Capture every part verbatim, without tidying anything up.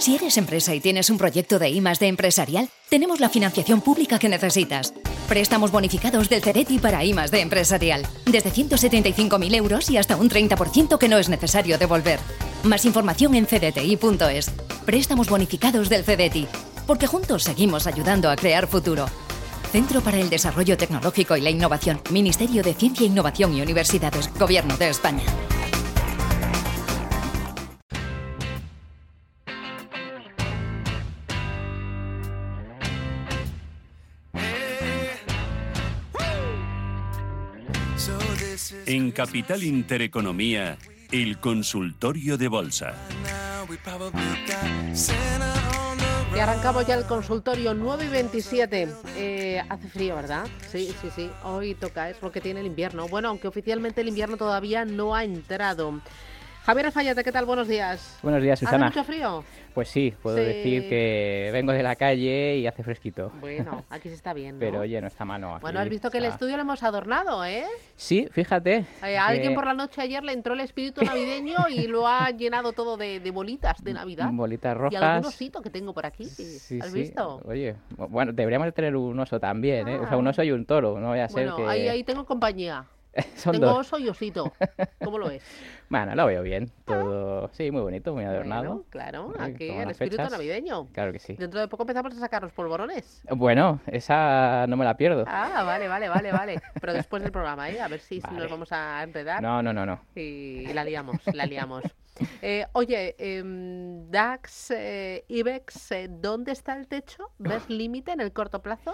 Si eres empresa y tienes un proyecto de I más D empresarial, tenemos la financiación pública que necesitas. Préstamos bonificados del Cereti para I más D empresarial. Desde ciento setenta y cinco mil euros y hasta un treinta por ciento que no es necesario devolver. Más información en cdti punto es. Préstamos bonificados del Cereti. Porque juntos seguimos ayudando a crear futuro. Centro para el Desarrollo Tecnológico y la Innovación. Ministerio de Ciencia, Innovación y Universidades. Gobierno de España. En Capital Intereconomía, el consultorio de bolsa. Y arrancamos ya el consultorio nueve y veintisiete. Eh, hace frío, ¿verdad? Sí, sí, sí. Hoy toca, es lo que tiene el invierno. Bueno, aunque oficialmente el invierno todavía no ha entrado. Javier Alfayate, ¿qué tal? Buenos días. Buenos días, Susana. ¿Hace mucho frío? Pues sí, puedo Sí. decir que vengo de la calle y hace fresquito. Bueno, aquí se está bien, ¿no? Pero oye, no está mano aquí. Bueno, has visto que el está- estudio lo hemos adornado, ¿eh? Sí, fíjate. Eh, a alguien que- por la noche ayer le entró el espíritu navideño y lo ha llenado todo de, de bolitas de Navidad. Bolitas Y rojas. algún osito que tengo por aquí. Sí, ¿Has sí. visto? Oye, bueno, deberíamos de tener un oso también, ¿eh? O sea, Ah. un oso y un toro, no vaya a ser Bueno, que... ahí, ahí tengo compañía. Son Tengo dos. oso y osito. ¿Cómo lo ves? Bueno, lo veo bien. Todo, sí, muy bonito, muy adornado. Bueno, claro, Ay, aquí como el las espíritu fechas. navideño. Claro que sí. Dentro de poco empezamos a sacar los polvorones. Bueno, esa no me la pierdo. Ah, vale, vale, vale, vale. Pero después del programa, ¿eh? A ver si Vale. nos vamos a enredar No, no, no, no. y, y la liamos, la liamos. Eh, oye, em, DAX, eh, IBEX, eh, ¿dónde está el techo? ¿Ves límite en el corto plazo?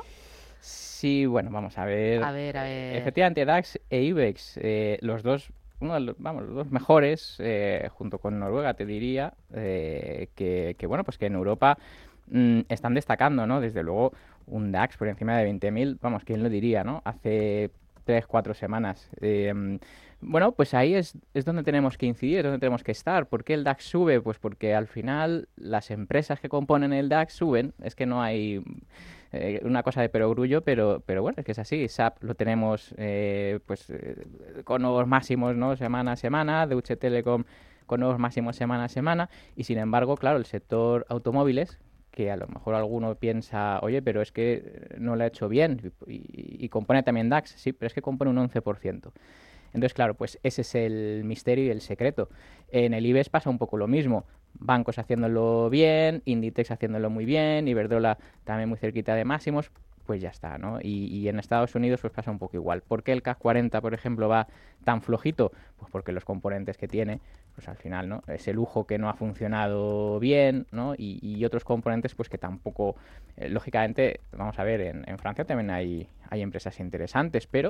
Sí, bueno, vamos a ver. A ver, a ver. Efectivamente, DAX e IBEX, eh, los dos, uno de los, vamos, los dos mejores, eh, junto con Noruega, te diría, eh, que, que, bueno, pues que en Europa mm, están destacando, ¿no? Desde luego, un DAX por encima de veinte mil, vamos, ¿quién lo diría, no? Hace tres, cuatro semanas. Eh, bueno, pues ahí es, es donde tenemos que incidir, es donde tenemos que estar. ¿Por qué el DAX sube? Pues porque al final las empresas que componen el DAX suben. Es que no hay eh, una cosa de perogrullo, pero, pero bueno, es que es así. S A P lo tenemos eh, pues eh, con nuevos máximos, ¿no? Semana a semana. Deutsche Telekom con nuevos máximos semana a semana. Y sin embargo, claro, el sector automóviles, que a lo mejor alguno piensa, oye, pero es que no lo ha hecho bien y, y- y compone también DAX, sí, pero es que compone un once por ciento. Entonces, claro, pues ese es el misterio y el secreto. En el IBEX pasa un poco lo mismo. Bancos haciéndolo bien, Inditex haciéndolo muy bien, Iberdrola también muy cerquita de máximos, pues ya está, ¿no? Y, y en Estados Unidos pues pasa un poco igual. ¿Por qué el CAC cuarenta, por ejemplo, va tan flojito? Pues porque los componentes que tiene, pues al final, ¿no? Ese lujo que no ha funcionado bien, ¿no? Y, y otros componentes pues que tampoco, eh, lógicamente, vamos a ver, en, en Francia también hay, hay empresas interesantes, pero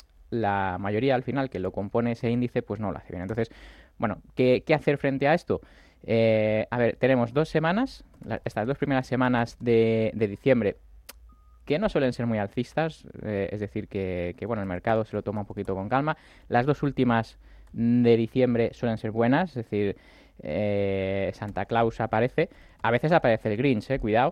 la mayoría al final que lo compone ese índice pues no lo hace bien. Entonces, bueno, ¿qué, qué hacer frente a esto? Eh, a ver, tenemos dos semanas, la- estas dos primeras semanas de, de diciembre, que no suelen ser muy alcistas, eh, es decir, que, que, bueno, el mercado se lo toma un poquito con calma. Las dos últimas de diciembre suelen ser buenas, es decir, eh, Santa Claus aparece, a veces aparece el Grinch, eh, cuidado,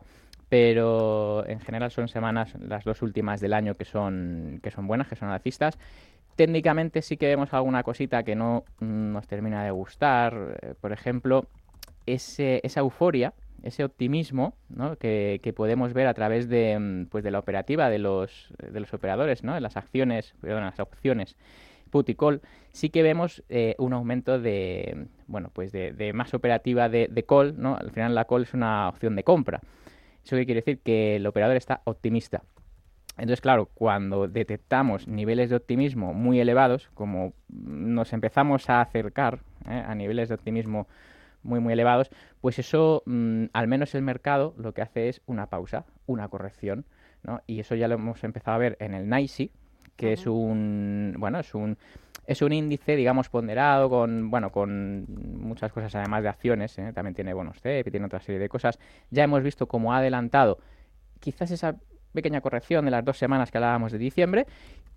pero en general son semanas, las dos últimas del año, que son, que son buenas, que son alcistas. Técnicamente sí que vemos alguna cosita que no mm, nos termina de gustar, eh, por ejemplo, ese, esa euforia, ese optimismo, ¿no? que, que podemos ver a través de, mm, pues de la operativa de los, de los operadores, ¿no? En las acciones, perdón, en las opciones put y call, sí que vemos eh, un aumento de, bueno, pues de, de más operativa de, de call, ¿no? Al final la call es una opción de compra. ¿Eso qué quiere decir? Que el operador está optimista. Entonces, claro, cuando detectamos niveles de optimismo muy elevados, como nos empezamos a acercar ¿eh? a niveles de optimismo muy, muy elevados, pues eso, mmm, al menos el mercado, lo que hace es una pausa, una corrección, ¿no? Y eso ya lo hemos empezado a ver en el NYSE, que uh-huh. es un, bueno, es un, es un índice, digamos, ponderado con, bueno, con muchas cosas, además de acciones, ¿eh? También tiene bonos C E P y tiene otra serie de cosas. Ya hemos visto cómo ha adelantado quizás esa pequeña corrección de las dos semanas que hablábamos de diciembre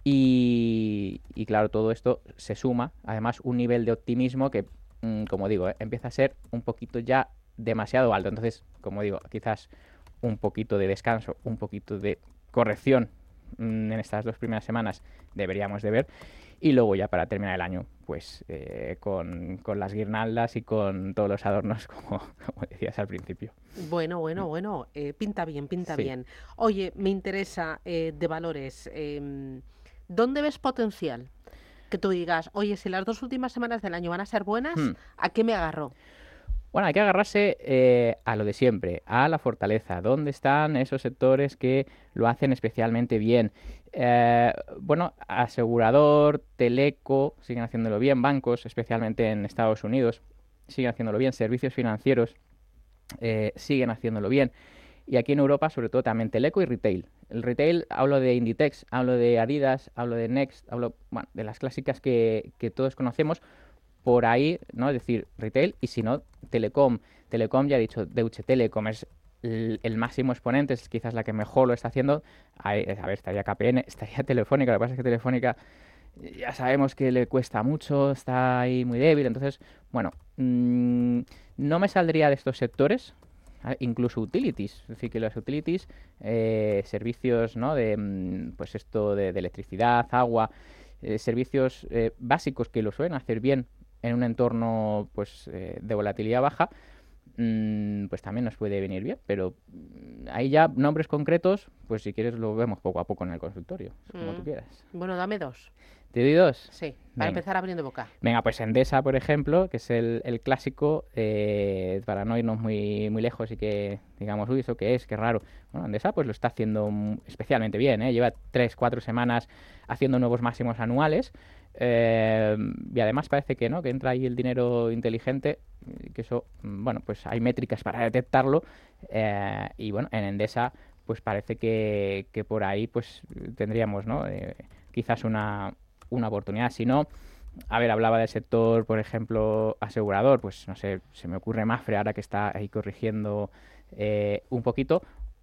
y, y claro, todo esto se suma, además, un nivel de optimismo que, mmm, como digo, ¿eh? empieza a ser un poquito ya demasiado alto. Entonces, como digo, quizás un poquito de descanso, un poquito de corrección mmm, en estas dos primeras semanas deberíamos de ver. y luego ya para terminar el año, pues eh, con, con las guirnaldas y con todos los adornos, como, como decías al principio. Bueno, bueno, bueno, eh, pinta bien, pinta Sí. bien. Oye, me interesa eh, de valores. Eh, ¿dónde ves potencial? Que tú digas, oye, si las dos últimas semanas del año van a ser buenas, Hmm. ¿a qué me agarro? Bueno, hay que agarrarse eh, a lo de siempre, a la fortaleza. ¿Dónde están esos sectores que lo hacen especialmente bien? Eh, bueno, asegurador, teleco, siguen haciéndolo bien. Bancos, especialmente en Estados Unidos, siguen haciéndolo bien. Servicios financieros eh, siguen haciéndolo bien. Y aquí en Europa, sobre todo, también teleco y retail. El retail, hablo de Inditex, hablo de Adidas, hablo de Next, hablo bueno, de las clásicas que, que todos conocemos. Por ahí, ¿no? Es decir, retail, y si no, telecom. Telecom, ya he dicho, Deutsche Telekom es el, el máximo exponente, es quizás la que mejor lo está haciendo. Ahí, a ver, estaría K P N, estaría Telefónica. Lo que pasa es que Telefónica ya sabemos que le cuesta mucho, está ahí muy débil. Entonces, bueno, mmm, no me saldría de estos sectores, ¿vale? Incluso utilities. Es decir, que los utilities, eh, servicios, ¿no? De, mm, pues esto de, de electricidad, agua, eh, servicios eh, básicos que lo suelen hacer bien en un entorno pues eh, de volatilidad baja, mmm, pues también nos puede venir bien, pero mm, ahí ya nombres concretos, pues si quieres lo vemos poco a poco en el consultorio, como tú Mm. quieras. Bueno, dame dos. ¿Te doy dos? Sí, para Venga. empezar abriendo boca. Venga, pues Endesa, por ejemplo, que es el, el clásico, eh, para no irnos muy, muy lejos y que digamos, uy, ¿eso qué es? Qué raro. Bueno, Endesa pues lo está haciendo mm, especialmente bien, ¿eh? Lleva tres, cuatro semanas haciendo nuevos máximos anuales, eh, y además parece que no, que entra ahí el dinero inteligente, que eso, mm, bueno, pues hay métricas para detectarlo, eh, y bueno, en Endesa pues parece que, que por ahí pues tendríamos, ¿no? Eh, quizás una una oportunidad. Si no, a ver, hablaba del sector, por ejemplo, asegurador, pues no sé, se me ocurre Mafre ahora que está ahí corrigiendo eh, un poquito,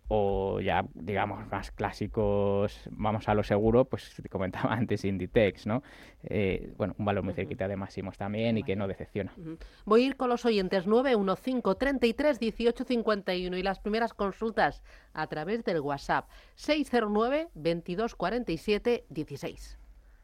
o ya, digamos, más clásicos, vamos a lo seguro, pues te comentaba antes Inditex, ¿no? Eh, bueno, un valor muy cerquita de máximos también y que no decepciona. Ujú. Voy a ir con los oyentes nueve uno cinco, treinta y tres, dieciocho cincuenta y uno y las primeras consultas a través del WhatsApp seis cero nueve, veintidós cuarenta y siete, dieciséis.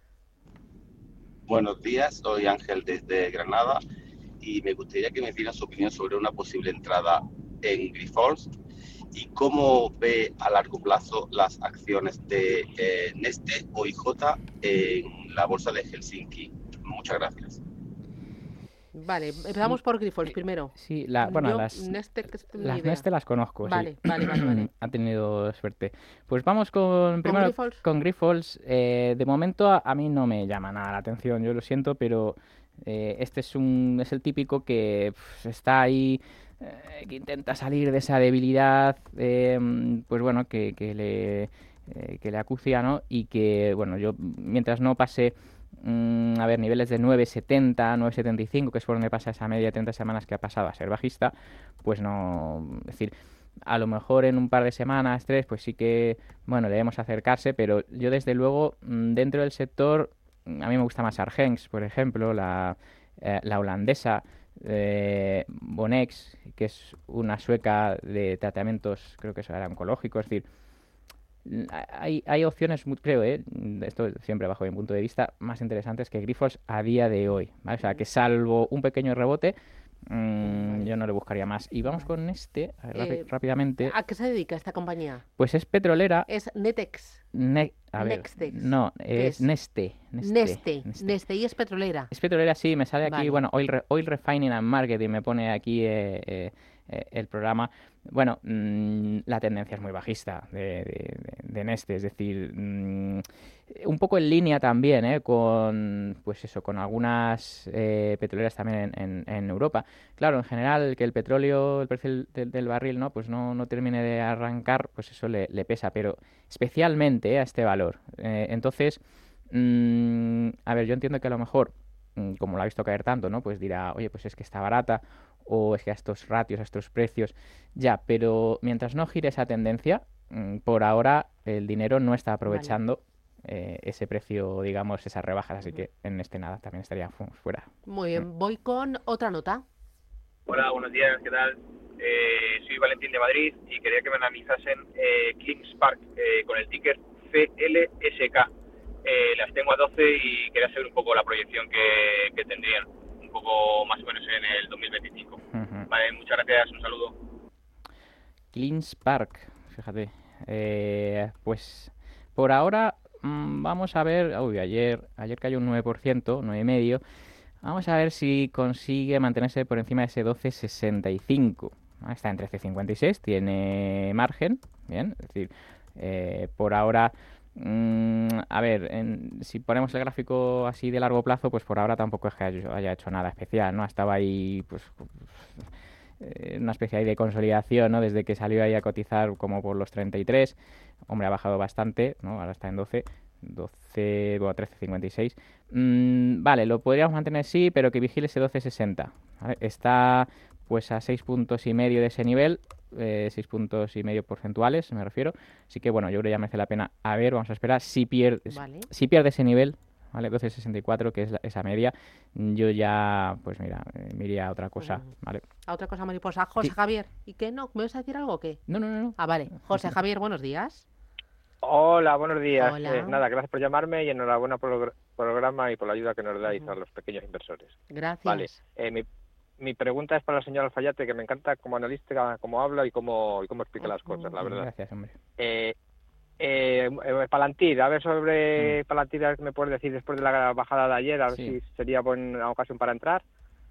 Buenos días, soy Ángel desde Granada y me gustaría que me diera su opinión sobre una posible entrada en Grifols y cómo ve a largo plazo las acciones de eh, Neste o I J en la bolsa de Helsinki. Muchas gracias. Vale, empezamos por Grifols primero. Sí, la, bueno, Yo, las, Neste, que es mi las idea. Neste las conozco, Vale, sí. vale, vale, vale. Ha tenido suerte. Pues vamos con primero Grifols? con Grifols. Eh, de momento a, a mí no me llama nada la atención, yo lo siento, pero eh, este es un es el típico que pf, está ahí, eh, que intenta salir de esa debilidad, eh, pues bueno, que, que le eh, que le acucia, ¿no? Y que, bueno, yo mientras no pase Mm, a ver, niveles de nueve setenta, nueve setenta y cinco, que es por donde pasa esa media de treinta semanas que ha pasado a ser bajista, pues no, es decir, a lo mejor en un par de semanas, tres, pues sí que, bueno, debemos acercarse, pero yo desde luego, dentro del sector, a mí me gusta más Argenx, por ejemplo, la, eh, la holandesa, eh, Bonex, que es una sueca de tratamientos, creo que eso era oncológico, es decir, Hay, hay opciones, creo, ¿eh? Esto siempre bajo mi punto de vista, más interesantes que Grifols a día de hoy, ¿vale? O sea, que salvo un pequeño rebote, mmm, yo no le buscaría más. Y vamos con este, a ver, rápi- Eh, rápidamente. ¿A qué se dedica esta compañía? Pues es petrolera. Es Netex. Ne- a ver, Nextex. no, ¿Qué es es? Neste. Neste, Neste. Neste. Neste. Y es petrolera. Es petrolera, sí, me sale aquí, Vale. bueno, Oil, Re- Oil Refining and Marketing, me pone aquí eh, eh, eh, el programa. Bueno, mmm, la tendencia es muy bajista de, de, de, de Neste, es decir, mmm, un poco en línea también, ¿eh? Con, pues eso, con algunas eh, petroleras también en, en, en Europa. Claro, en general, que el petróleo, el precio del, del barril, ¿no? Pues no, no termine de arrancar, pues eso le, le pesa, pero especialmente, ¿eh? A este valor. Eh, entonces, mmm, a ver, yo entiendo que a lo mejor, mmm, como lo ha visto caer tanto, ¿no? Pues dirá, oye, pues es que está barata, o es que a estos ratios, a estos precios, ya, pero mientras no gire esa tendencia, mmm, por ahora el dinero no está aprovechando eh, ese precio, digamos, esas rebajas, así que en este nada también estaría fu- fuera. Muy bien, voy con otra nota. Hola, buenos días, ¿qué tal? Eh, soy Valentín de Madrid y quería que me analizasen eh, Clean Spark eh, con el ticker C L S K. eh, las tengo a doce y quería saber un poco la proyección que, que tendrían, un poco más o menos en el dos mil veinticinco. Uh-huh. Vale, muchas gracias, un saludo. CleanSpark, fíjate, eh, pues por ahora mmm, vamos a ver, uy, ayer, ayer cayó un nueve por ciento, nueve coma cinco por ciento, vamos a ver si consigue mantenerse por encima de ese doce sesenta y cinco. Está en trece cincuenta y seis, tiene margen, bien, es decir, eh, por ahora, mmm, a ver, en, si ponemos el gráfico así de largo plazo, pues por ahora tampoco es que haya, haya hecho nada especial, ¿no? Estaba ahí, pues, eh, una especie ahí de consolidación, ¿no? Desde que salió ahí a cotizar como por los treinta y tres, hombre, ha bajado bastante, ¿no? Ahora está en doce, doce, bueno, trece cincuenta y seis. Mm, vale, lo podríamos mantener sí, pero que vigile ese doce sesenta, ¿vale? Está pues a seis puntos y medio de ese nivel, eh, seis puntos y medio porcentuales, me refiero. Así que bueno, yo creo que ya merece la pena. A ver, vamos a esperar. Si pierde, vale. si pierde ese nivel, ¿vale? doce sesenta y cuatro, que es la, esa media, yo ya, pues mira, eh, me iría a otra cosa, uh-huh. ¿vale? A otra cosa, mariposa. José sí. Javier, ¿y qué no? ¿Me vas a decir algo o qué? No, no, no, no. Ah, vale. José Javier, buenos días. Hola, buenos días. Hola. Eh, nada, gracias por llamarme y enhorabuena por el programa y por la ayuda que nos dais uh-huh. a los pequeños inversores. Gracias. Vale, eh, mi, mi pregunta es para la señora Alfayate, que me encanta como analista, cómo habla y cómo, y cómo explica uh-huh. las cosas, la verdad. Gracias, hombre. Eh, eh, eh, Palantir, a ver sobre uh-huh. Palantir, ¿qué me puedes decir después de la bajada de ayer? A ver sí. si sería buena ocasión para entrar.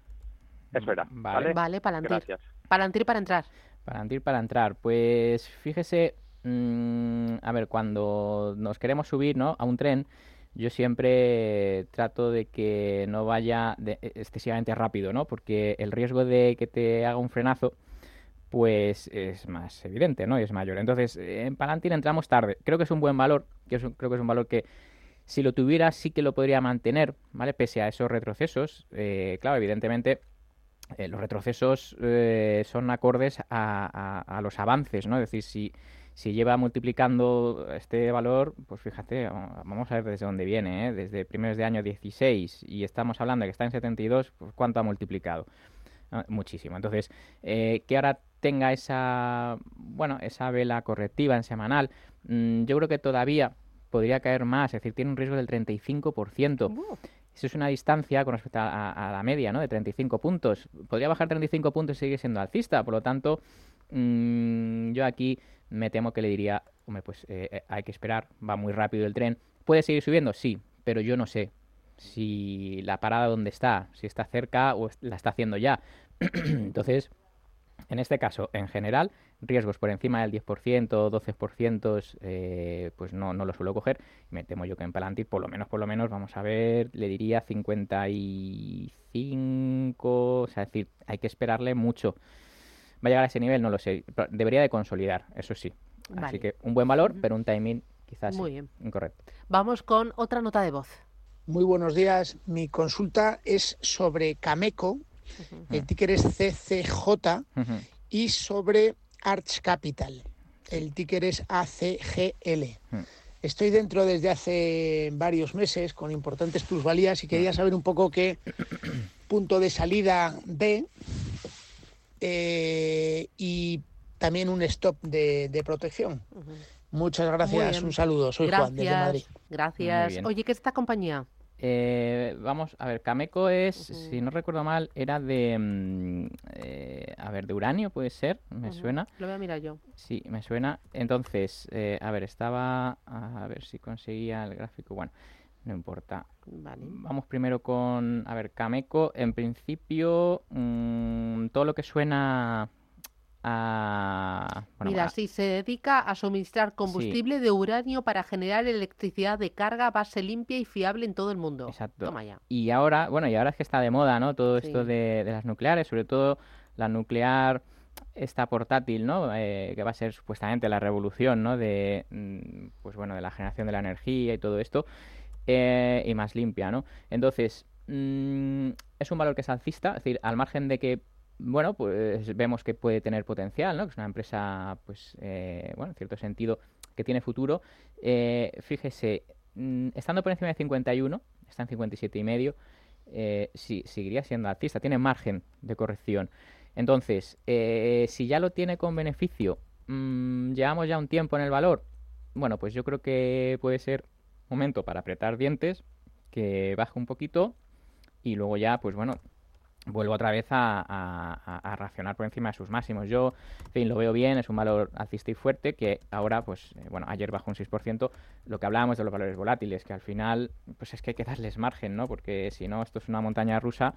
Eso era. Vale, vale, vale Palantir. Gracias. Palantir para entrar. Palantir para entrar. Pues fíjese... Mm, a ver, cuando nos queremos subir, ¿no?, a un tren, yo siempre trato de que no vaya de, excesivamente rápido, ¿no? Porque el riesgo de que te haga un frenazo, pues es más evidente, ¿no? Y es mayor. Entonces, en Palantir entramos tarde. Creo que es un buen valor, que es un, creo que es un valor que si lo tuviera sí que lo podría mantener, ¿vale? Pese a esos retrocesos. Eh, claro, evidentemente... Eh, los retrocesos eh, son acordes a, a, a los avances, ¿no? Es decir, si, si lleva multiplicando este valor, pues fíjate, vamos a ver desde dónde viene, ¿eh? Desde primeros de año dieciséis y estamos hablando de que está en setenta y dos, pues ¿cuánto ha multiplicado? Ah, muchísimo. Entonces, eh, que ahora tenga esa, bueno, esa vela correctiva en semanal, mmm, yo creo que todavía podría caer más, es decir, tiene un riesgo del treinta y cinco por ciento. Uh. Eso es una distancia con respecto a, a, a la media, ¿no?, de treinta y cinco puntos. Podría bajar treinta y cinco puntos y seguir siendo alcista. Por lo tanto, mmm, yo aquí me temo que le diría, hombre, pues eh, hay que esperar, va muy rápido el tren. ¿Puede seguir subiendo? Sí, pero yo no sé si la parada dónde está, si está cerca o la está haciendo ya. Entonces, en este caso, en general, riesgos por encima del diez por ciento, doce por ciento, eh, pues no, no lo suelo coger. Me temo yo que en Palantir, por lo menos, por lo menos, vamos a ver, le diría cincuenta y cinco, o sea, es decir, hay que esperarle mucho. ¿Va a llegar a ese nivel? No lo sé. Debería de consolidar, eso sí. Vale. Así que un buen valor, pero un timing quizás Muy bien. incorrecto. Vamos con otra nota de voz. Muy buenos días. Mi consulta es sobre Cameco, uh-huh. el ticker es C C J, uh-huh. y sobre Arch Capital, el ticker es A C G L. Uh-huh. Estoy dentro desde hace varios meses con importantes plusvalías y quería saber un poco qué punto de salida ve eh, y también un stop de, de protección. Uh-huh. Muchas gracias, un saludo. Soy gracias, Juan, desde Madrid. Gracias. Oye, ¿qué es esta compañía? Eh, vamos, a ver, Cameco es, uh-huh. si no recuerdo mal, era de, eh, a ver, de uranio, puede ser, me uh-huh. suena. Lo voy a mirar yo. Sí, me suena. Entonces, eh, a ver, estaba, a ver si conseguía el gráfico, bueno, no importa. Vale. Vamos primero con, a ver, Cameco, en principio, mmm, todo lo que suena... A, bueno, Mira, a... sí, se dedica a suministrar combustible sí. de uranio para generar electricidad de carga a base limpia y fiable en todo el mundo. Exacto. Toma ya. Y ahora, bueno, y ahora es que está de moda, ¿no? Todo sí. esto de, de las nucleares, sobre todo la nuclear, esta portátil, ¿no? Eh, que va a ser supuestamente la revolución, ¿no? De, pues bueno, de la generación de la energía y todo esto, eh, y más limpia, ¿no? Entonces, mmm, es un valor que es alcista, es decir, al margen de que bueno, pues vemos que puede tener potencial, ¿no? Que es una empresa, pues, eh, bueno, en cierto sentido, que tiene futuro. Eh, fíjese, mmm, estando por encima de cincuenta y uno, está en cincuenta y siete y medio, eh, sí, seguiría siendo alcista, tiene margen de corrección. Entonces, eh, si ya lo tiene con beneficio, mmm, llevamos ya un tiempo en el valor, bueno, pues yo creo que puede ser momento para apretar dientes, que baje un poquito y luego ya, pues bueno, vuelvo otra vez a, a, a racionar por encima de sus máximos. Yo, en fin, lo veo bien, es un valor alcista y fuerte que ahora, pues, eh, bueno, ayer bajó un seis por ciento. Lo que hablábamos de los valores volátiles, que al final, pues es que hay que darles margen, ¿no? Porque si no, esto es una montaña rusa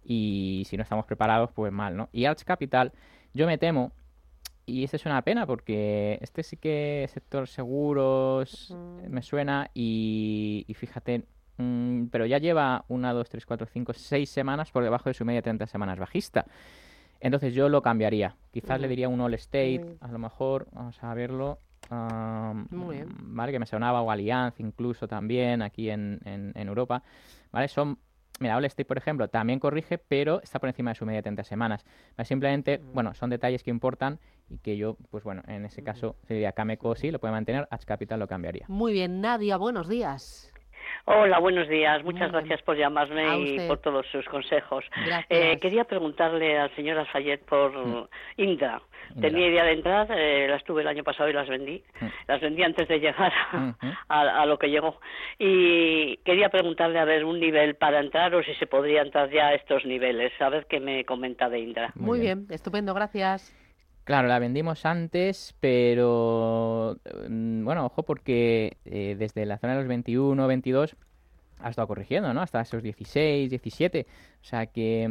y si no estamos preparados, pues mal, ¿no? Y Arch Capital, yo me temo, y esto es una pena porque este sí que sector seguros uh-huh. me suena y, y fíjate... pero ya lleva una, dos, tres, cuatro, cinco, seis semanas por debajo de su media de treinta semanas bajista. Entonces yo lo cambiaría. Quizás uh-huh. le diría un All State, uh-huh. a lo mejor, vamos a verlo. Um, Muy bien. Vale, que me sonaba, o Allianz incluso también aquí en, en, en Europa. Vale, son... Mira, All State, por ejemplo, también corrige, pero está por encima de su media de treinta semanas. Vale, simplemente, uh-huh. bueno, son detalles que importan y que yo, pues bueno, en ese uh-huh. caso sería Cameco sí, lo puede mantener, Arch Capital lo cambiaría. Muy bien, Nadia, buenos días. Hola, buenos días. Muchas gracias por llamarme y por todos sus consejos. Eh, quería preguntarle al señor Alfayet por mm. Indra. Tenía idea de entrar, eh, las tuve el año pasado y las vendí. Mm. Las vendí antes de llegar a, mm-hmm. a, a lo que llegó. Y quería preguntarle a ver un nivel para entrar o si se podría entrar ya a estos niveles. A ver qué me comenta de Indra. Muy, Muy bien. bien, estupendo, gracias. Claro, la vendimos antes, pero bueno, ojo porque eh, desde la zona de los veintiuno, veintidós ha estado corrigiendo, ¿no? Hasta esos dieciséis, diecisiete. O sea que,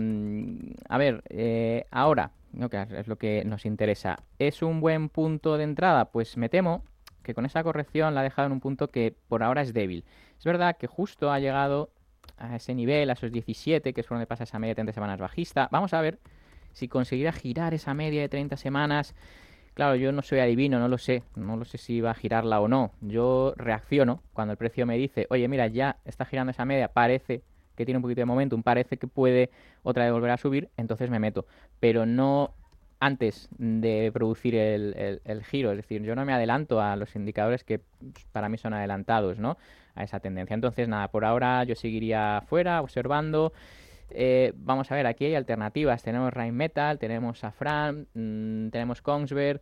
a ver, eh, ahora, ¿no? Que es lo que nos interesa. ¿Es un buen punto de entrada? Pues me temo que con esa corrección la ha dejado en un punto que por ahora es débil. Es verdad que justo ha llegado a ese nivel, a esos diecisiete, que es por donde pasa esa media de treinta semanas bajista. Vamos a ver si conseguirá girar esa media de treinta semanas. Claro, yo no soy adivino, no lo sé. No lo sé si va a girarla o no. Yo reacciono cuando el precio me dice, oye, mira, ya está girando esa media, parece que tiene un poquito de momentum, parece que puede otra vez volver a subir, entonces me meto. Pero no antes de producir el, el, el giro. Es decir, yo no me adelanto a los indicadores que para mí son adelantados, ¿no? A esa tendencia. Entonces, nada, por ahora yo seguiría fuera, observando. Eh, vamos a ver, aquí hay alternativas. Tenemos Rheinmetall, tenemos Safran, mmm, tenemos Kongsberg,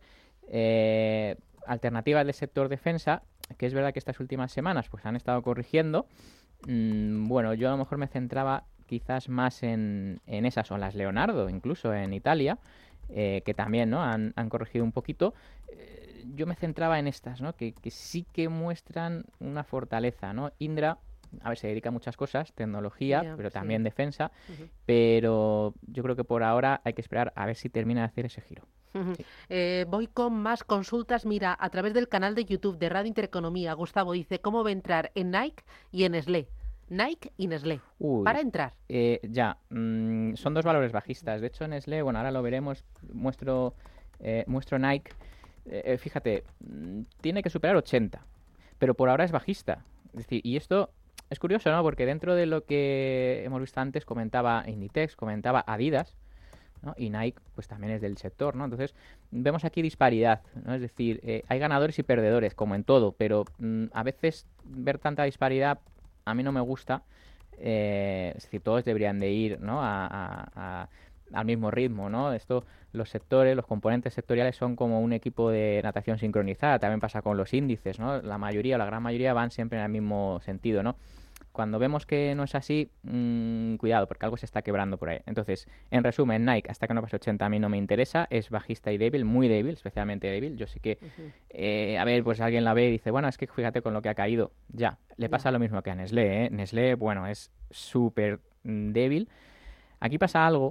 eh, alternativas del sector defensa, que es verdad que estas últimas semanas pues han estado corrigiendo. Mm, bueno, yo a lo mejor me centraba quizás más en, en esas, o las Leonardo, incluso en Italia, eh, que también, ¿no? han, han corregido un poquito. Eh, yo me centraba en estas, ¿no? Que, que sí que muestran una fortaleza, ¿no? Indra, a ver, se dedica a muchas cosas, tecnología, yeah, pero también sí. defensa, uh-huh. pero yo creo que por ahora hay que esperar a ver si termina de hacer ese giro. Uh-huh. Sí. Eh, voy con más consultas. Mira, a través del canal de YouTube de Radio Intereconomía, Gustavo dice, ¿cómo va a entrar en Nike y en Nestlé? Nike y Nestlé, Uy, para entrar. Eh, ya, mmm, son dos valores bajistas. De hecho, Nestlé, bueno, ahora lo veremos, muestro, eh, muestro Nike, eh, fíjate, mmm, tiene que superar ochenta, pero por ahora es bajista. Es decir, y esto... Es curioso, ¿no? Porque dentro de lo que hemos visto antes comentaba Inditex, comentaba Adidas, ¿no? Y Nike pues también es del sector, ¿no? Entonces vemos aquí disparidad, ¿no? Es decir, eh, hay ganadores y perdedores, como en todo, pero mmm, a veces ver tanta disparidad a mí no me gusta. Eh, es decir, todos deberían de ir, ¿no? a, a, a al mismo ritmo, ¿no? Esto, los sectores, los componentes sectoriales son como un equipo de natación sincronizada, también pasa con los índices, ¿no? La mayoría, la gran mayoría van siempre en el mismo sentido, ¿no? Cuando vemos que no es así, mmm, cuidado, porque algo se está quebrando por ahí. Entonces, en resumen, Nike, hasta que no pase ochenta a mí no me interesa, es bajista y débil, muy débil, especialmente débil. Yo sé que, uh-huh. eh, a ver, pues alguien la ve y dice, bueno, es que fíjate con lo que ha caído. Ya, le pasa yeah. lo mismo que a Nestlé, ¿eh? Nestlé, bueno, es súper débil. Aquí pasa algo.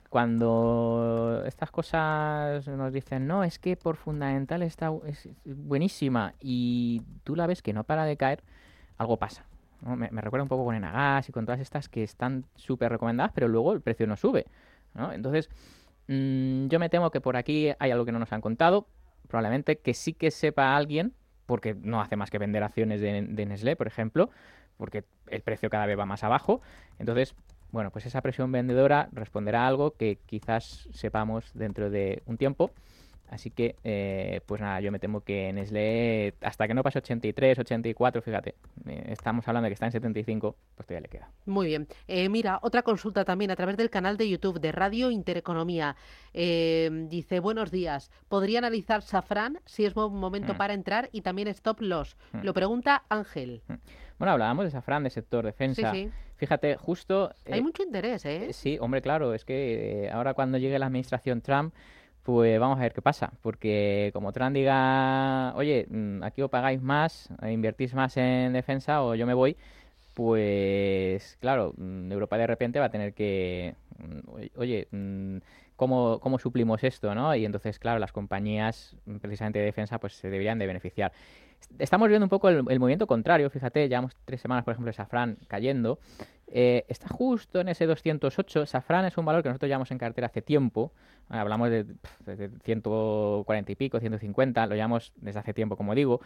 Cuando estas cosas nos dicen, no, es que por fundamental está es buenísima y tú la ves que no para de caer, algo pasa, ¿no? Me, me recuerda un poco con Enagas y con todas estas que están súper recomendadas, pero luego el precio no sube, ¿no? Entonces, mmm, yo me temo que por aquí hay algo que no nos han contado, probablemente que sí que sepa alguien, porque no hace más que vender acciones de, de Nestlé, por ejemplo, porque el precio cada vez va más abajo, entonces... Bueno, pues esa presión vendedora responderá a algo que quizás sepamos dentro de un tiempo. Así que, eh, pues nada, yo me temo que Nestlé, hasta que no pase ochenta y tres, ochenta y cuatro, fíjate, eh, estamos hablando de que está en setenta y cinco, pues todavía le queda. Muy bien. Eh, mira, otra consulta también a través del canal de YouTube de Radio Intereconomía. Eh, dice, buenos días, ¿podría analizar Safran si es buen momento mm. para entrar y también stop loss? Mm. Lo pregunta Ángel. Mm. Bueno, hablábamos de Safran, de sector defensa. Sí, sí. Fíjate, justo... Hay eh, mucho interés, ¿eh? Sí, hombre, claro, es que eh, ahora cuando llegue la administración Trump, pues vamos a ver qué pasa, porque como Trump diga, oye, aquí os pagáis más, invertís más en defensa o yo me voy, pues claro, Europa de repente va a tener que, oye, ¿cómo, cómo suplimos esto, no? Y entonces, claro, las compañías precisamente de defensa pues se deberían de beneficiar. Estamos viendo un poco el, el movimiento contrario, fíjate, llevamos tres semanas, por ejemplo, de Safran cayendo. Eh, está justo en ese doscientos ocho. Safran es un valor que nosotros llevamos en cartera hace tiempo. Eh, hablamos de, de ciento cuarenta y pico, ciento cincuenta, lo llevamos desde hace tiempo, como digo.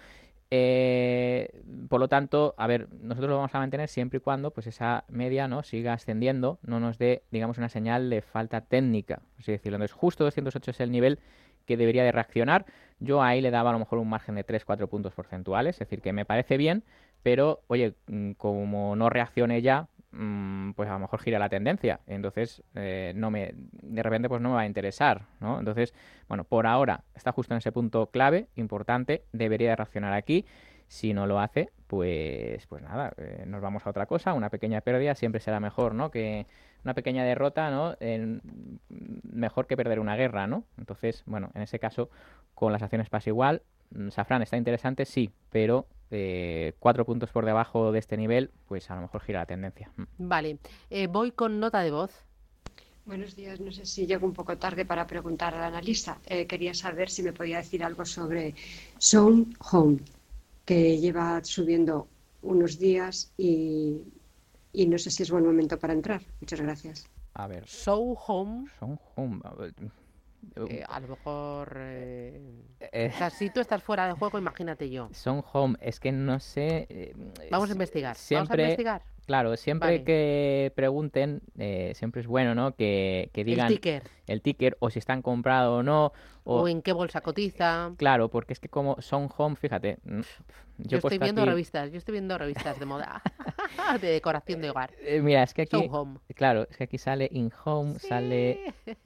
Eh, por lo tanto, a ver, nosotros lo vamos a mantener siempre y cuando pues esa media no siga ascendiendo, no nos dé, digamos, una señal de falta técnica, así decirlo. Entonces, justo doscientos ocho es el nivel que debería de reaccionar. Yo ahí le daba a lo mejor un margen de tres cuatro puntos porcentuales, es decir, que me parece bien, pero, oye, como no reaccione ya, pues a lo mejor gira la tendencia, entonces eh, no me de repente pues no me va a interesar, ¿no? Entonces, bueno, por ahora está justo en ese punto clave, importante, debería de reaccionar aquí. Si no lo hace, pues pues nada, eh, nos vamos a otra cosa. Una pequeña pérdida siempre será mejor, ¿no? Que una pequeña derrota, ¿no? En, mejor que perder una guerra, ¿no? Entonces, bueno, en ese caso, con las acciones pasa igual. Safran está interesante, sí, pero eh, cuatro puntos por debajo de este nivel, pues a lo mejor gira la tendencia. Vale, eh, voy con nota de voz. Buenos días, no sé si llego un poco tarde para preguntar al analista. Eh, quería saber si me podía decir algo sobre Sound Home, que lleva subiendo unos días y, y no sé si es buen momento para entrar. Muchas gracias. A ver. Sound Home. Sound Home. Eh, a lo mejor eh, eh, o sea, si tú estás fuera de juego, imagínate yo. Sound Home, es que no sé. Eh, Vamos a investigar. Siempre, Vamos a investigar. Claro, siempre vale. que pregunten, eh, siempre es bueno, ¿no? Que, que digan el ticker. el ticker o si están comprados o no. O, o en qué bolsa cotiza. Claro, porque es que como Sound Home, fíjate. Yo, yo estoy viendo aquí... revistas, yo estoy viendo revistas de moda, de decoración de hogar. Eh, mira, es que aquí. Sound Home. Claro, es que aquí sale In Home, sí. sale.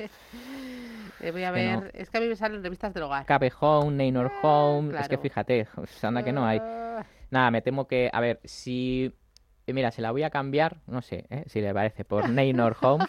Eh, voy a ver, no. Es que a mí me salen revistas del hogar. Cabe Home, Neynor Home, claro. Es que fíjate, anda que no hay. Nada, me temo que, a ver, si... Mira, se la voy a cambiar, no sé, ¿eh? Si le parece, por Neynor Homes.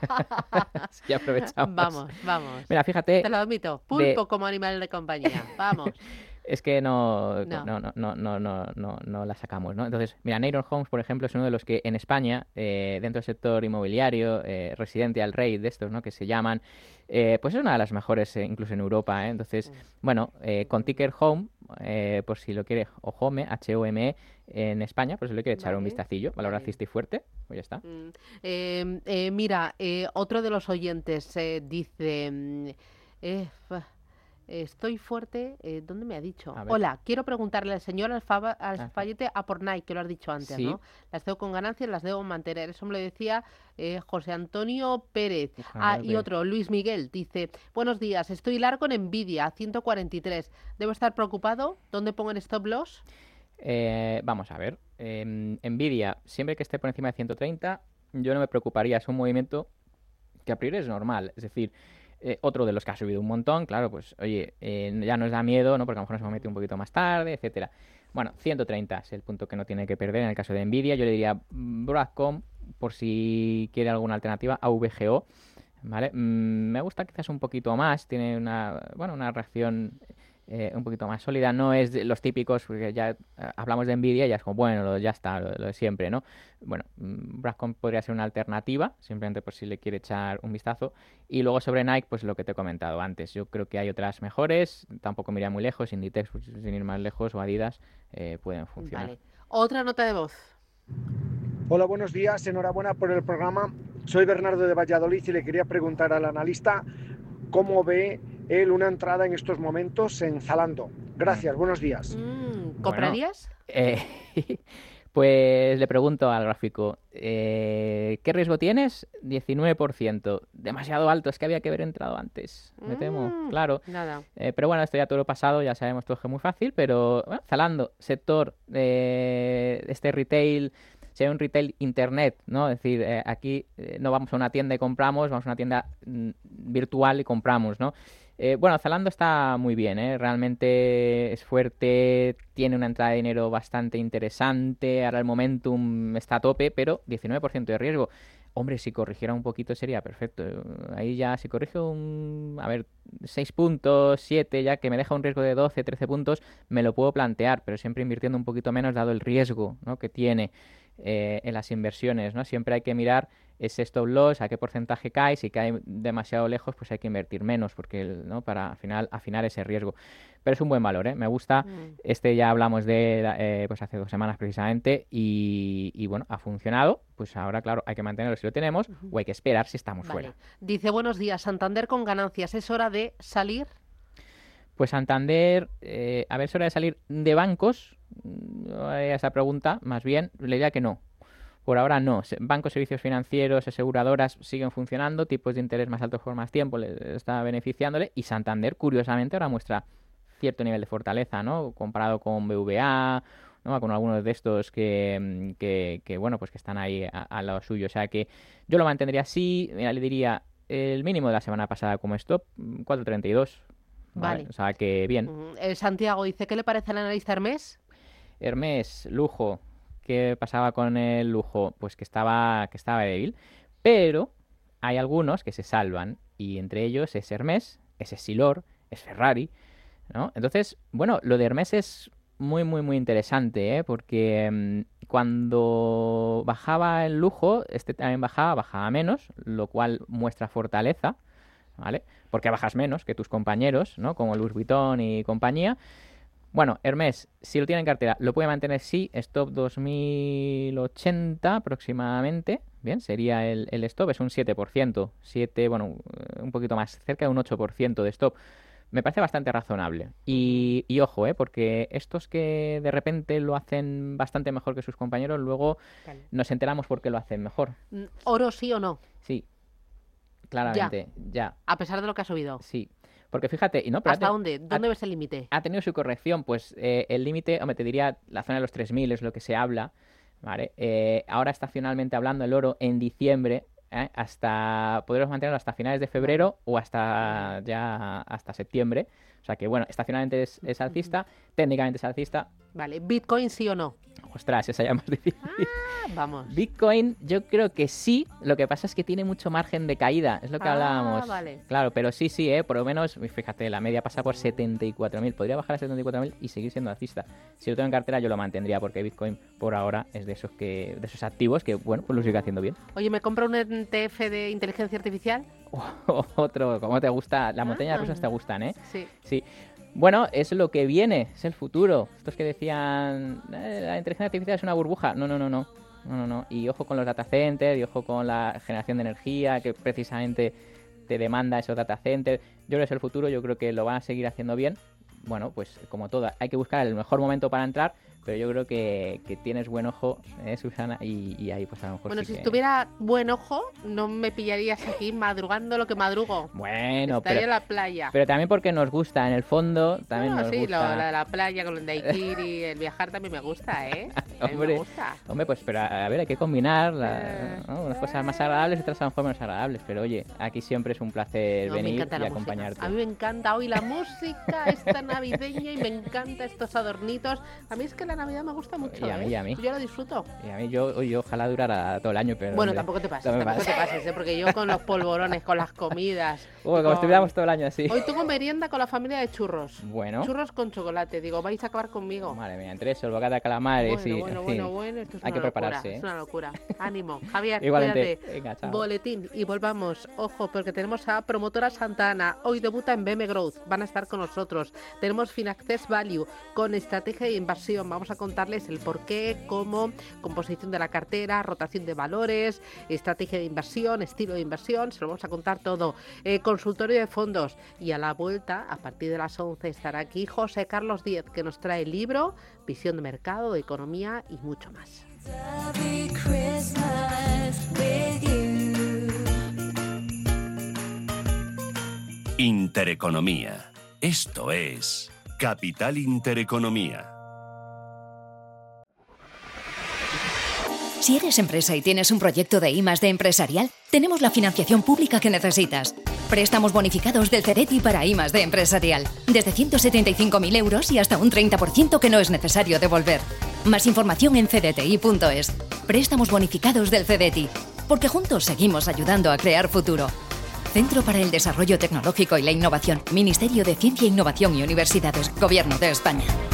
Si aprovechamos. Vamos, vamos. Mira, fíjate... Te lo admito, pulpo de... como animal de compañía, vamos. Es que no no. No, no, no, no, no, no, no la sacamos, ¿no? Entonces, mira, Neynor Homes, por ejemplo, es uno de los que en España, eh, dentro del sector inmobiliario, eh, residential rate de estos, ¿no? Que se llaman, eh, pues es una de las mejores, eh, incluso en Europa, ¿eh? Entonces, mm. bueno, eh, con ticker Home, eh, por si lo quiere, o Home, H O M E, en España, por si le quiere echar vale. un vistacillo, valor alcista y fuerte, pues ya está. Mm. Eh, eh, mira, eh, otro de los oyentes eh, dice... Eh, Estoy fuerte. Eh, ¿Dónde me ha dicho? Hola, quiero preguntarle al señor Alfa, Alfayete a por Nike, que lo has dicho antes, ¿sí? ¿no? Las debo con ganancias, las debo mantener. Eso me lo decía eh, José Antonio Pérez. Ah, y otro, Luis Miguel, dice, buenos días, estoy largo en Nvidia, ciento cuarenta y tres. ¿Debo estar preocupado? ¿Dónde pongo en stop loss? Eh, vamos a ver. Eh, Nvidia, siempre que esté por encima de ciento treinta, yo no me preocuparía. Es un movimiento que a priori es normal. Es decir... Eh, otro de los que ha subido un montón, claro, pues oye, eh, ya nos da miedo, ¿no? Porque a lo mejor nos mete un poquito más tarde, etcétera. Bueno, ciento treinta es el punto que no tiene que perder en el caso de Nvidia. Yo le diría Broadcom, por si quiere alguna alternativa, A V G O, ¿vale? Mm, me gusta quizás un poquito más, tiene una, bueno, una reacción eh, un poquito más sólida. No es de los típicos, porque ya eh, hablamos de Nvidia y ya es como, bueno, lo, ya está, lo, lo de siempre, ¿no? Bueno, Broadcom podría ser una alternativa, simplemente por si le quiere echar un vistazo. Y luego sobre Nike, pues lo que te he comentado antes. Yo creo que hay otras mejores, tampoco me iría muy lejos, Inditex, pues, sin ir más lejos, o Adidas, eh, pueden funcionar. Vale. Otra nota de voz. Hola, buenos días, enhorabuena por el programa. Soy Bernardo de Valladolid y le quería preguntar al analista cómo ve él una entrada en estos momentos en Zalando. Gracias, buenos días. Mm, ¿Comprarías? Bueno, eh, Pues le pregunto al gráfico, eh, ¿qué riesgo tienes? diecinueve por ciento. Demasiado alto, es que había que haber entrado antes, me temo, Mm, claro. Nada. Eh, pero bueno, esto ya todo lo pasado, ya sabemos todo que es muy fácil, pero bueno, Zalando, sector de este retail, sea un retail internet, ¿no? Es decir, eh, aquí eh, no vamos a una tienda y compramos, vamos a una tienda mm, virtual y compramos, ¿no? Eh, bueno, Zalando está muy bien, ¿eh? Realmente es fuerte, tiene una entrada de dinero bastante interesante, ahora el momentum está a tope, pero diecinueve por ciento de riesgo. Hombre, si corrigiera un poquito sería perfecto. Ahí ya, si corrige un, a ver, seis puntos, siete, ya que me deja un riesgo de doce, trece puntos, me lo puedo plantear, pero siempre invirtiendo un poquito menos dado el riesgo, ¿no?, que tiene eh, en las inversiones, ¿no? Siempre hay que mirar ese stop loss, a qué porcentaje cae, si cae demasiado lejos, pues hay que invertir menos, porque, ¿no?, para al final afinar ese riesgo. Pero es un buen valor, ¿eh? Me gusta. Mm. Este ya hablamos de eh, pues hace dos semanas precisamente y, y bueno, ha funcionado. Pues ahora, claro, hay que mantenerlo si lo tenemos uh-huh. o hay que esperar si estamos vale. fuera. Dice, buenos días, Santander con ganancias, ¿es hora de salir? Pues Santander, eh, a ver, es hora de salir de bancos. A esa pregunta, más bien, le diría que no. Por ahora no. Bancos, servicios financieros, aseguradoras siguen funcionando, tipos de interés más altos por más tiempo le está beneficiándole y Santander, curiosamente, ahora muestra cierto nivel de fortaleza, ¿no? Comparado con B V A, ¿no?, con algunos de estos que, que, que bueno, pues que están ahí a, a lado suyo. O sea que yo lo mantendría así. Mira, le diría el mínimo de la semana pasada como stop, cuatro treinta y dos. Vale. Vale. O sea que bien. El Santiago dice, ¿qué le parece al analista Hermès? Hermès, lujo. ¿Qué pasaba con el lujo? Pues que estaba, que estaba débil. Pero hay algunos que se salvan. Y entre ellos es Hermès, es Essilor, es Ferrari, ¿no? Entonces, bueno, lo de Hermès es muy, muy, muy interesante, ¿eh? Porque mmm, cuando bajaba el lujo, este también bajaba, bajaba menos, lo cual muestra fortaleza, ¿vale? Porque bajas menos que tus compañeros, ¿no? Como Louis Vuitton y compañía. Bueno, Hermès, si lo tiene en cartera, lo puede mantener, sí, stop dos mil ochenta aproximadamente. Bien, sería el, el stop, es un siete por ciento. siete, bueno, un poquito más, cerca de un ocho por ciento de stop. Me parece bastante razonable. Y, y ojo, ¿eh? Porque estos que de repente lo hacen bastante mejor que sus compañeros, luego vale. nos enteramos por qué lo hacen mejor. ¿Oro sí o no? Sí, claramente, ya. ya. A pesar de lo que ha subido. Sí. Porque fíjate... Y no, pero ¿Hasta dónde? ¿Dónde ha, ves el límite? Ha tenido su corrección. Pues eh, el límite, hombre, te diría la zona de los tres mil es lo que se habla, ¿vale? Eh, ahora estacionalmente hablando el oro en diciembre, ¿eh? hasta podremos mantenerlo hasta finales de febrero o hasta ya hasta septiembre. O sea que, bueno, estacionalmente es, es alcista, técnicamente es alcista. Vale, ¿Bitcoin sí o no? Ostras, esa ya más difícil. Ah, vamos. Bitcoin yo creo que sí, lo que pasa es que tiene mucho margen de caída, es lo que ah, hablábamos. Vale. Claro, pero sí, sí, ¿eh? Por lo menos, fíjate, la media pasa por setenta y cuatro mil, podría bajar a setenta y cuatro mil y seguir siendo alcista. Si lo tengo en cartera yo lo mantendría porque Bitcoin por ahora es de esos que de esos activos que, bueno, pues lo sigue haciendo bien. Oye, ¿me compro un E T F de inteligencia artificial? Oh, otro, ¿cómo te gusta? Las montañas rusas te gustan, ¿eh? Sí. Sí. Bueno, es lo que viene, es el futuro. Estos que decían, eh, la inteligencia artificial es una burbuja. No, no, no, no. No, no, no. Y ojo con los data centers, y ojo con la generación de energía que precisamente te demanda esos data centers. Yo creo que es el futuro, yo creo que lo van a seguir haciendo bien. Bueno, pues como todo, hay que buscar el mejor momento para entrar, pero yo creo que, que tienes buen ojo, ¿eh, Susana? Y, y ahí pues a lo mejor Bueno, sí si que... tuviera buen ojo, no me pillarías aquí madrugando lo que madrugo. Bueno, Estaría pero... en la playa. Pero también porque nos gusta, en el fondo, también no, nos sí, gusta... lo, la de la playa con el daiquiri, el viajar también me gusta, ¿eh? hombre, me gusta. hombre, pues pero a ver, hay que combinar la, ¿no? unas cosas más agradables y otras a lo mejor menos agradables, pero oye, aquí siempre es un placer no, venir y música. acompañarte. A mí me encanta hoy la música, esta navideña, y me encanta estos adornitos. A mí es que la Navidad me gusta mucho, y a mí, ¿eh? y a mí. Yo lo disfruto. Y a mí, yo, yo ojalá durara todo el año, pero... Bueno, hombre, tampoco te pases, no tampoco pasa. te pases, ¿eh? Porque yo con los polvorones, con las comidas... Uy, como con... estuviéramos todo el año así. Hoy tengo merienda con la familia de churros. Bueno. Churros con chocolate, digo, vais a acabar conmigo. Madre mía, entre eso, el bocata de calamares bueno, y... Bueno, en bueno, fin, bueno, esto es hay una que locura, prepararse, ¿eh? es una locura. Ánimo, Javier, igualmente. cuídate. Venga, chao. Boletín, y volvamos, ojo, porque tenemos a Promotora Santa Ana, hoy debuta en B M Growth, van a estar con nosotros. Tenemos Finaccess Value, con estrategia de inversión, vamos vamos a contarles el por qué, cómo, composición de la cartera, rotación de valores, estrategia de inversión, estilo de inversión, se lo vamos a contar todo. Eh, consultorio de fondos, y a la vuelta, a partir de las once, estará aquí José Carlos Díez, que nos trae el libro, visión de mercado, de economía y mucho más. Intereconomía. Esto es Capital Intereconomía. Si eres empresa y tienes un proyecto de I más D empresarial, tenemos la financiación pública que necesitas. Préstamos bonificados del CEDETI para I más D empresarial. Desde ciento setenta y cinco mil euros y hasta un treinta por ciento que no es necesario devolver. Más información en cedeti punto es. Préstamos bonificados del CEDETI. Porque juntos seguimos ayudando a crear futuro. Centro para el Desarrollo Tecnológico y la Innovación. Ministerio de Ciencia, Innovación y Universidades. Gobierno de España.